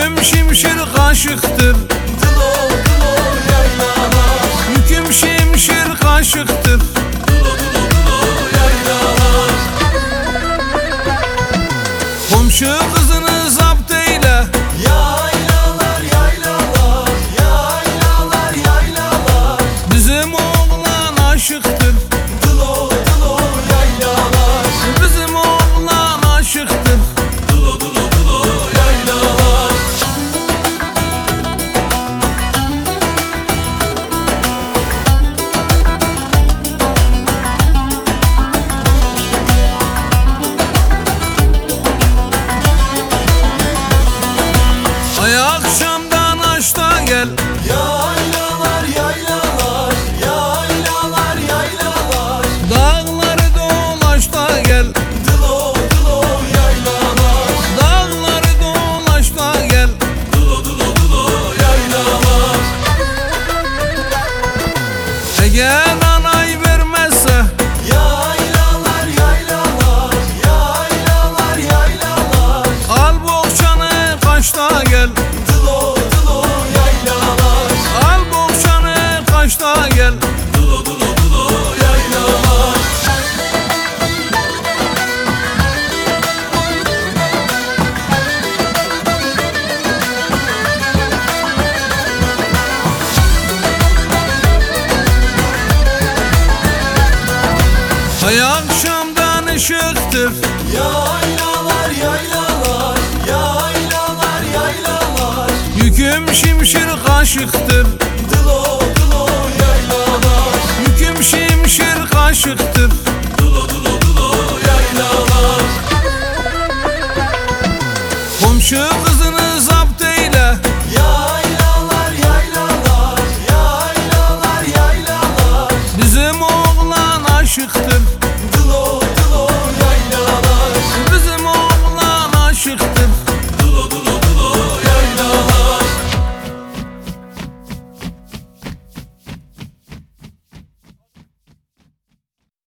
Yüküm şimşir kaşıktır, Dılo dılo yaylalar, yüküm şimşir kaşıktır. dılo dılo dılo yaylalar. Komşu kızını zapt eyle, Yaylalar yaylalar, yaylalar yaylalar, bizim oğlan aşıktır, dılo dılo yaylalar, bizim oğlan aşıktır. dılo dılo dılo yaylalar. Ay akşamdan aşta gel, Yaylalar yaylalar, yaylalar yaylalar, dağları dolaş da gel, dılo dılo yaylalar, dağları dolaş da gel. dılo dılo dılo yaylalar. Eğer anay vermezse, Yaylalar yaylalar, yaylalar yaylalar, al bohçanı kaçta gel, dılo dılo yaylalar, al bohçanı kaçta gel. dılo dılo dılo yaylalar. Ay akşamdan ışıktır, Yaylalar yaylalar, yaylalar yaylalar, yüküm şimşir kaşıktır, dılo dılo yaylalar, yüküm şimşir kaşıktır.